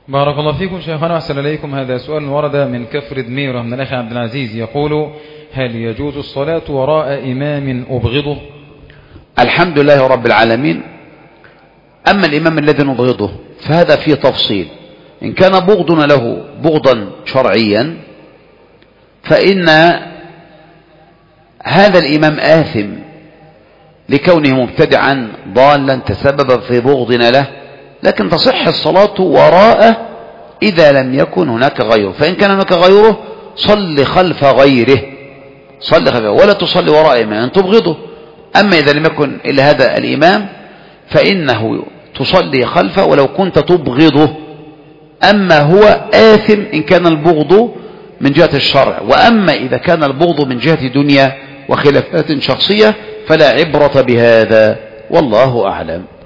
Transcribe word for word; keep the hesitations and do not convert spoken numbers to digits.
بارك الله فيكم شيخنا وأحسن إليكم. هذا سؤال ورد من كفر دميرة من الأخ عبد العزيز، يقول: هل يجوز الصلاة وراء إمام أبغضه؟ الحمد لله رب العالمين. أما الإمام الذي نبغضه فهذا فيه تفصيل. إن كان بغضنا له بغضا شرعيا فإن هذا الإمام آثم لكونه مبتدعا ضالا تسبب في بغضنا له، لكن تصح الصلاة وراءه إذا لم يكن هناك غيره. فإن كان هناك غيره صل خلف غيره، صل خلفه ولا تصلي وراء إمام تبغضه. أما إذا لم يكن إلا هذا الإمام فإنه تصلي خلفه ولو كنت تبغضه. أما هو آثم إن كان البغض من جهة الشرع، وأما إذا كان البغض من جهة دنيا وخلافات شخصية فلا عبرة بهذا، والله أعلم.